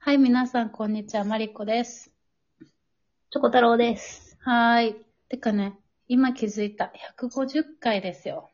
はい、皆さん、こんにちは。マリコです。 チョコ太郎です。 はーい。てかね、今気づいた。150回ですよ。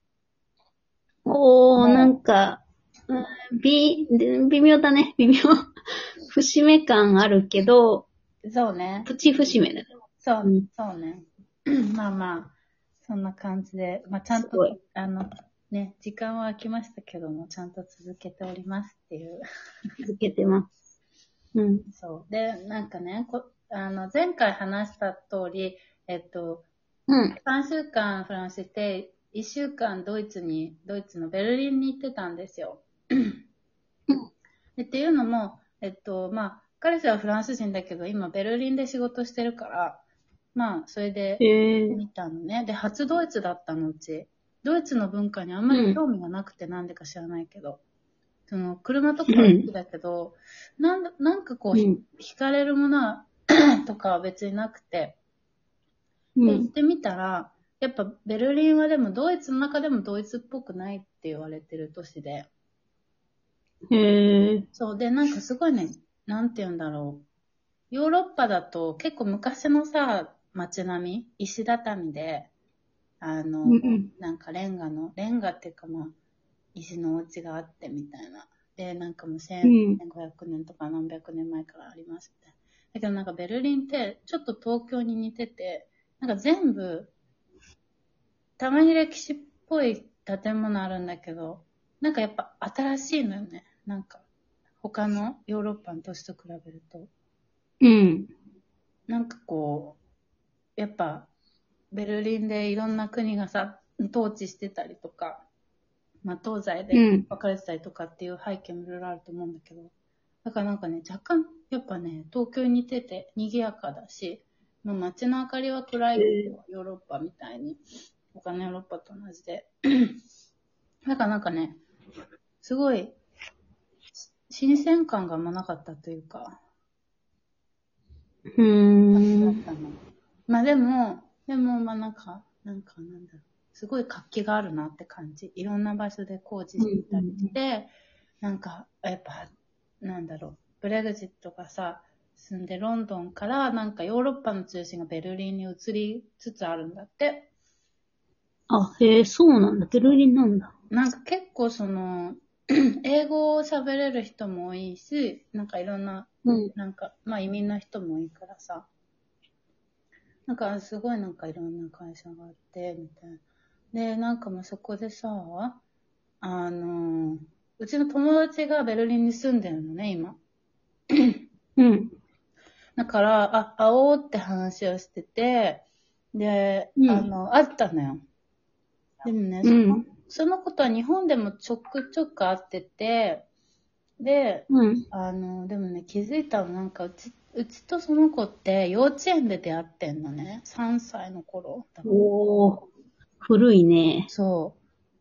なもんか、微妙だね。微妙。節目感あるけど、 う、そうね。 プチ節目だね。 そう、 うん。 そうね。まあまあ、そんな感じで、まあちゃんと、 すごい。 時間は空きましたけども、ちゃんと続けておりますっていう。 続けてます。うん。 そう。で、なんかね、前回話した通り、 うん。 3週間フランス行って、1週間ドイツのベルリンに行ってたんですよ。 うん。 でっていうのも、まあ、彼氏はフランス人だけど、今ベルリンで仕事してるから、まあ、それでへえ。 見たのね。で、初ドイツだったのうち。ドイツの文化にあんまりうん。 興味がなくてなんでか知らないけど、車とうかは好きん。 だけど、なんかこう、 うん。 惹かれるものはとかは別になくて、で、行っうん。 てみたら、やっぱベルリンはでもドイツの中でもドイツっぽくないって言われてる都市で、 へえ。 そう。で、なんかすごいね、なんて言うんだろう。ヨーロッパだと結構昔のさ、街並み、石畳で、 うん。 なんかレンガっていうかまあ、石のお家があってみたいな。で、なんかもううん。 1500年とか何百年前からありますみたいな。だけどなんかベルリンってちょっと東京に似てて、なんか全部、たまに歴史っぽい建物あるんだけど、なんかやっぱ新しいのよね。なんか、他のヨーロッパの都市と比べると。 うん。 なんかこう、やっぱ、ベルリンでいろんな国がさ、統治してたりとか、まあ、東西でうん。 分かれてたりとかっていう背景もいろいろあると思うんだけど、だからなんかね、若干、やっぱね、東京に似てて賑やかだし、もう街の明かりは暗いけへど、ヨーロッパみたいに、他のヨーロッパと同じで。だからなんかね、すごい、新鮮感があんまなかったというか、 うーん。 だったの。まあでも、まあなんだろう。すごい活気があるなって感じ。いろんな場所で工事うしてたりしん。 て、なんか、やっぱ、なんだろう。ブレグジットがさ、住んでロンドンからなんかヨーロッパの中心がベルリンに移りつつあるんだって。 あ、へえ、そうなんだ。ベルリンなんだ。 なんか結構英語を喋れる人も多いし、なんかいろんな、 うん。 なんか、まあ移民の人も多いからさ、なんかすごいなんかいろんな会社があって、みたいな。で、なんかもうそこでさ、あの、うちの友達がベルリンに住んでるのね、今。 うん。 だから、会おうって話をしてて、で、 うん。 会ったのよ。でもね、 うん。 そのことは日本でもちょくちょく会ってて、で、 うん。 でもね、気づいたのなんかうちとその子って幼稚園で出会ってんのね。3歳の頃。だからおー、古いね。 そう。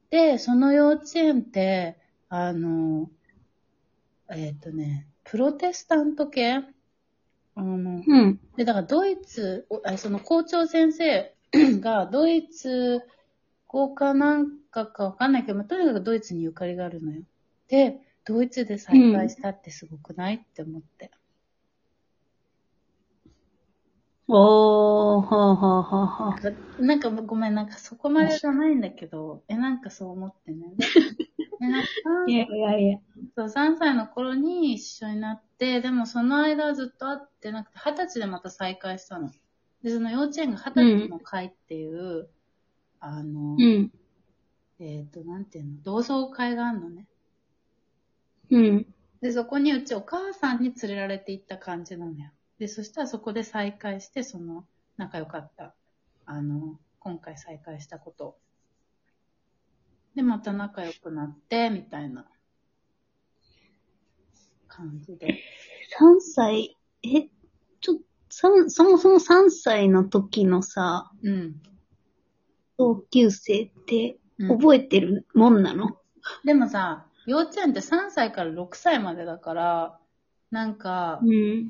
で、その幼稚園って、あの、プロテスタント系うん。 で、だからドイツ、その校長先生がドイツ語かなんかかわかんないけど、まあ、とにかくドイツにゆかりがあるのよ。で、ドイツで再会うん。 したってすごくないって思って。 おー、はあはあはあはあ。 なんかごめん、なんかそこまでじゃないんだけど、なんかそう思ってね。なんかいやいやいや。 そう、3歳の頃に一緒になって、でもその間はずっと会ってなくて、20歳でまた再会したの。で、その幼稚園が20歳うん。 の会っていう、あの、 うん。 なんていうの、同窓会があるのね。 うん。 で、そこにうちお母さんに連れられて行った感じなのよ。で、そしたらそこで再会して、仲良かった、今回再会したこと。で、また仲良くなって、みたいな感じで。 3歳、そもそも3歳の時のさ、 うん。 同級生ってうん。 覚えてるもんなの？ でもさ、幼稚園って3歳から6歳までだから、なんか、 うん。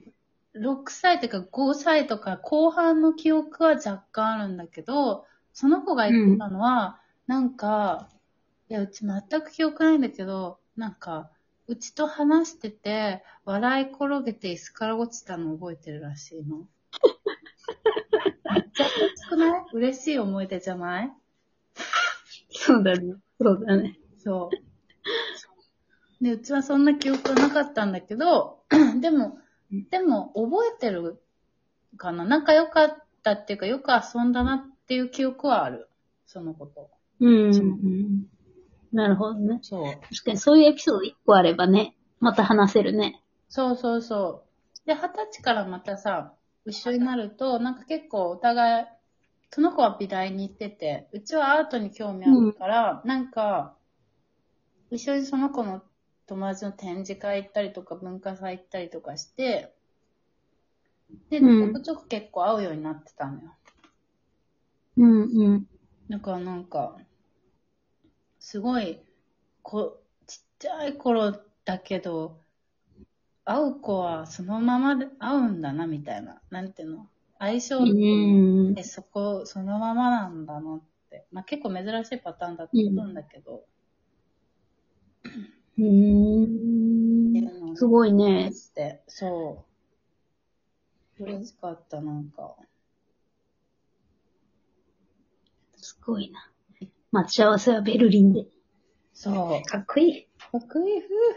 6歳っていうか5歳とか後半の記憶は若干あるんだけど、その子が言ってうん。 たのは、なんか、いや、うち全く記憶ないんだけど、なんか、 うちと話してて、笑い転げて椅子から落ちたの覚えてるらしいの。めっちゃ嬉しくない？嬉しい思い出じゃない？ そうだね。そうだね。 そう。で、うちはそんな記憶はなかったんだけど、でも覚えてるかな。仲良かったっていうか、よく遊んだなっていう記憶はある。そのこと。 なるほどね。 そう。 確かにそういうエピソード1個あればね、また話せるね。 そうそうそう。で、20歳からまたさ、一緒になると、なんか結構お互い、その子は美大に行ってて、うちはアートに興味あるから、なんか、一緒にその子の友達の展示会行ったりとか、文化祭行ったりとかして、で、ちょくちょく結構会うようになってたのよ。だからなんか、すごい、ちっちゃい頃だけど、会う子はそのままで会うんだな、みたいな。なんていうの？相性ってそのままなんだなって。まあ結構珍しいパターンだと思うんだけど。 すごいね。 そう。嬉しかった、なんか。 すごいな。待ち合わせはベルリンで。 そう。 かっこいい。 かっこいい、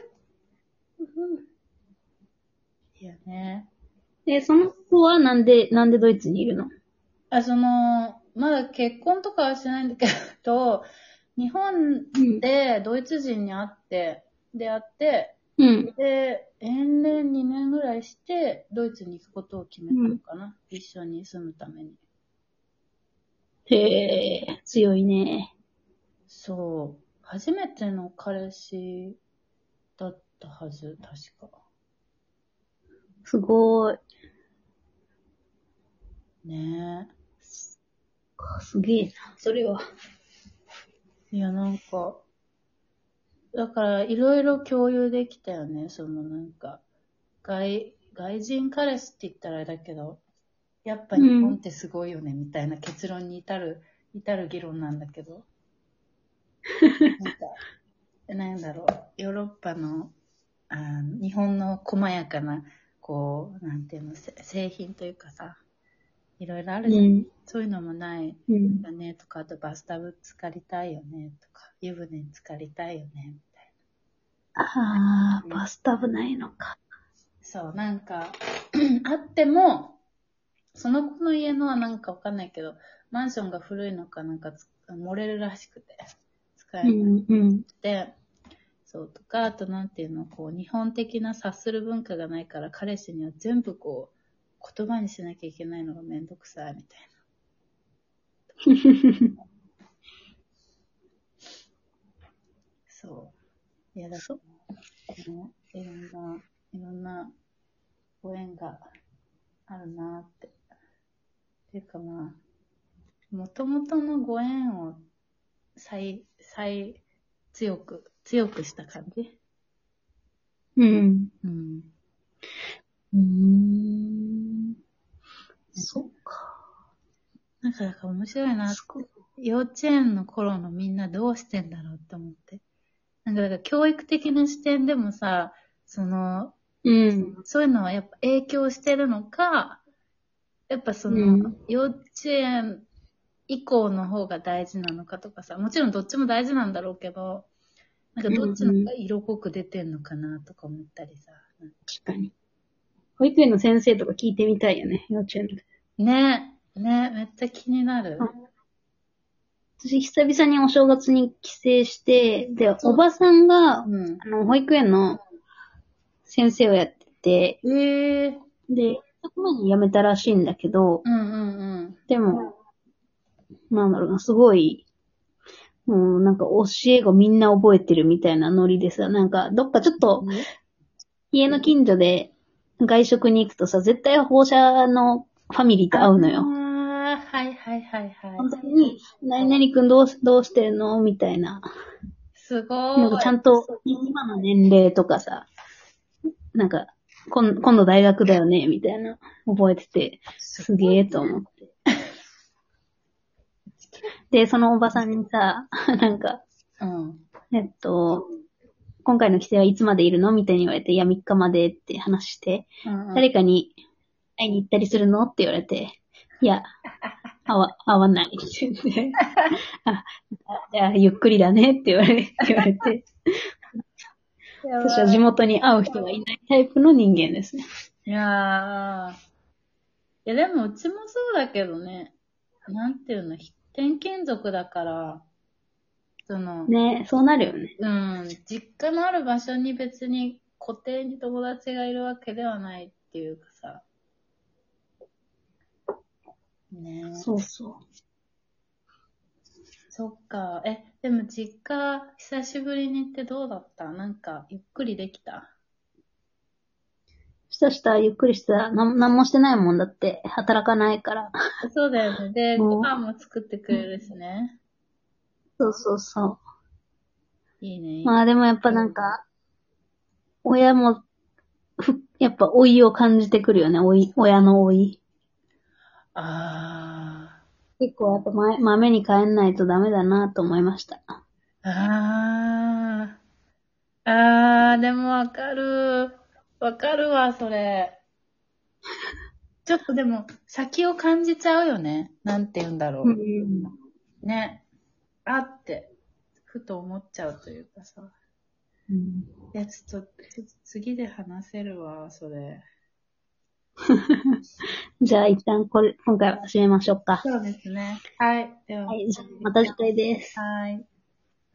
いやね。 その子はなんでドイツにいるの？ まだ結婚とかはしないんだけど、日本でドイツ人に出会って、で、遠恋2年ぐらいして、ドイツに行くことを決めたのかな。一緒に住むために。 へえ、強いね。 そう。初めての彼氏だったはず、確か。 すごい。 ねすげえな、それは。 いや、なんか、だからいろいろ共有できたよね。なんか、外人彼氏って言ったらあれだけど、やっぱ日本ってすごいよね、みたいな結論に至る議論なんだけど。なんか、なんだろう、ヨーロッパの、日本の細やかな、なんていうの、製品というかさ、いろいろあるじゃん。そういうのもないよね、とか、あとバスタブ浸かりたいよね、とか、湯船に浸かりたいよね、みたいな。バスタブないのか。 そう、なんか、あっても、その子の家のはなんかわかんないけど、マンションが古いのかなんか漏れるらしくて、使えなくて、そうとか、あとなんていうの、日本的な察する文化がないから、彼氏には全部言葉にしなきゃいけないのがめんどくさいみたいな。そう。いや、だから、いろんなご縁があるなって。っていうかまあ、もともとのご縁を強くした感じ。 そっか。 なんか面白いなって。幼稚園の頃のみんなどうしてんだろうって思って。なんかだから教育的な視点でもさ、そういうのはやっぱ影響してるのか、やっぱ幼稚園以降の方が大事なのかとかさ、もちろんどっちも大事なんだろうけど、なんかどっちの方が色濃く出てんのかなとか思ったりさ。 確かに。保育園の先生とか聞いてみたいよね、幼稚園で。 ね、めっちゃ気になる。 私、久々にお正月に帰省して、で、おばさんが、保育園の先生をやってて、で、そこまで辞めたらしいんだけど、でも、なんだろうな、すごい、もうなんか教えがみんな覚えてるみたいなノリでさ、なんかどっかちょっと、家の近所で外食に行くとさ、絶対放射のファミリーと会うのよ。 はい。 本当に、何々くんどうしてるのみたいな。 すごい。 なんかちゃんと、今の年齢とかさ、なんか、今度大学だよねみたいな、覚えてて、すげえと思って。で、そのおばさんにさ、なんか、 今回の帰省はいつまでいるのみたいに言われて、いや、3日までって話して、誰かに会いに行ったりするのって言われて、いや、会わないって言って、じゃあ、ゆっくりだねって言われて、私は地元に会う人がいないタイプの人間ですね。 いやでもうちもそうだけどね、なんていうの、転勤族だから、 ね、そうなるよね。 実家のある場所に別に固定に友達がいるわけではないっていうかさ。ね。 そうそう。 そっか。でも実家久しぶりに行ってどうだった？なんかゆっくりできた？ したゆっくりした。なんもしてないもんだって、働かないから。 そうだよね。で、ご飯も作ってくれるしね。 そうそうそう。 いいね。 まあでもやっぱなんか、親も、やっぱ老いを感じてくるよね。親の老い。結構やっぱ豆に帰んないとダメだなと思いました。 でもわかる。わかるわ、それ。ちょっとでも、先を感じちゃうよね。なんて言うんだろう。ね。って、ふと思っちゃうというかさ。いや、ちょっと次で話せるわ、それ。 じゃあ一旦今回は締めましょうか。 そうですね。はい。では。 はい、じゃあまた次回です。 はい。